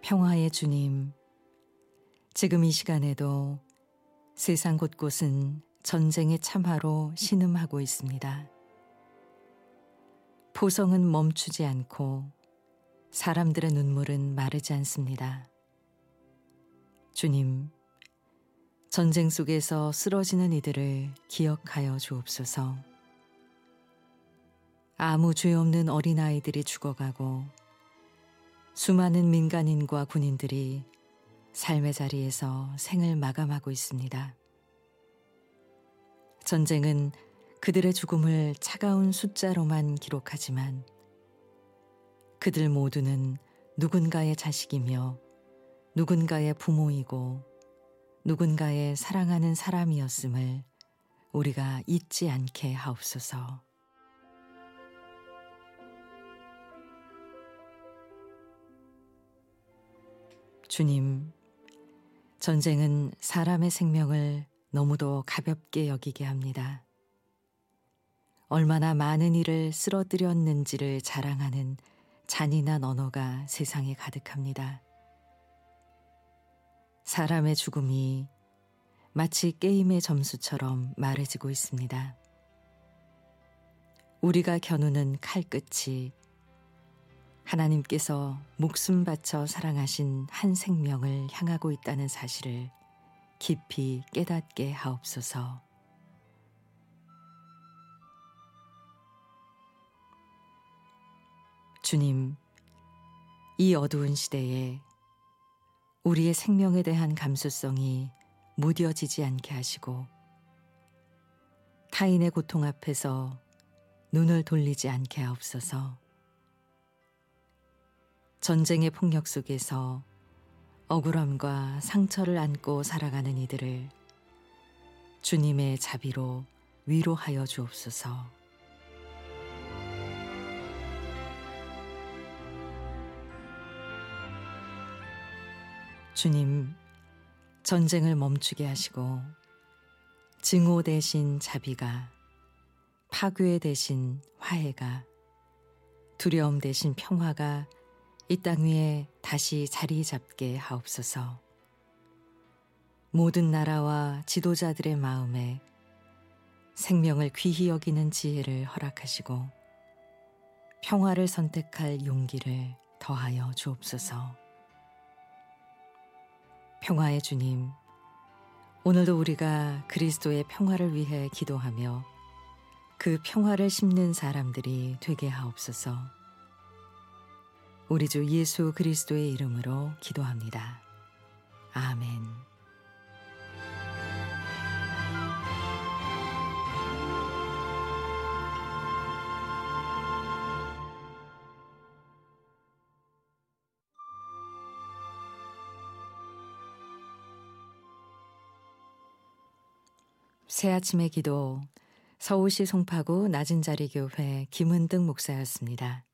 평화의 주님, 지금 이 시간에도 세상 곳곳은 전쟁의 참화로 신음하고 있습니다. 포성은 멈추지 않고 사람들의 눈물은 마르지 않습니다. 주님, 전쟁 속에서 쓰러지는 이들을 기억하여 주옵소서. 아무 죄 없는 어린아이들이 죽어가고 수많은 민간인과 군인들이 삶의 자리에서 생을 마감하고 있습니다. 전쟁은 그들의 죽음을 차가운 숫자로만 기록하지만 그들 모두는 누군가의 자식이며 누군가의 부모이고 누군가의 사랑하는 사람이었음을 우리가 잊지 않게 하옵소서. 주님, 전쟁은 사람의 생명을 너무도 가볍게 여기게 합니다. 얼마나 많은 일을 쓰러뜨렸는지를 자랑하는 잔인한 언어가 세상에 가득합니다. 사람의 죽음이 마치 게임의 점수처럼 말해지고 있습니다. 우리가 겨누는 칼끝이 하나님께서 목숨 바쳐 사랑하신 한 생명을 향하고 있다는 사실을 깊이 깨닫게 하옵소서. 주님, 이 어두운 시대에 우리의 생명에 대한 감수성이 무뎌지지 않게 하시고 타인의 고통 앞에서 눈을 돌리지 않게 하옵소서. 전쟁의 폭력 속에서 억울함과 상처를 안고 살아가는 이들을 주님의 자비로 위로하여 주옵소서. 주님, 전쟁을 멈추게 하시고 증오 대신 자비가, 파괴 대신 화해가, 두려움 대신 평화가 이 땅 위에 다시 자리 잡게 하옵소서. 모든 나라와 지도자들의 마음에 생명을 귀히 여기는 지혜를 허락하시고 평화를 선택할 용기를 더하여 주옵소서. 평화의 주님, 오늘도 우리가 그리스도의 평화를 위해 기도하며 그 평화를 심는 사람들이 되게 하옵소서. 우리 주 예수 그리스도의 이름으로 기도합니다. 아멘. 새아침의 기도, 서울시 송파구 낮은자리 교회 김은득 목사였습니다.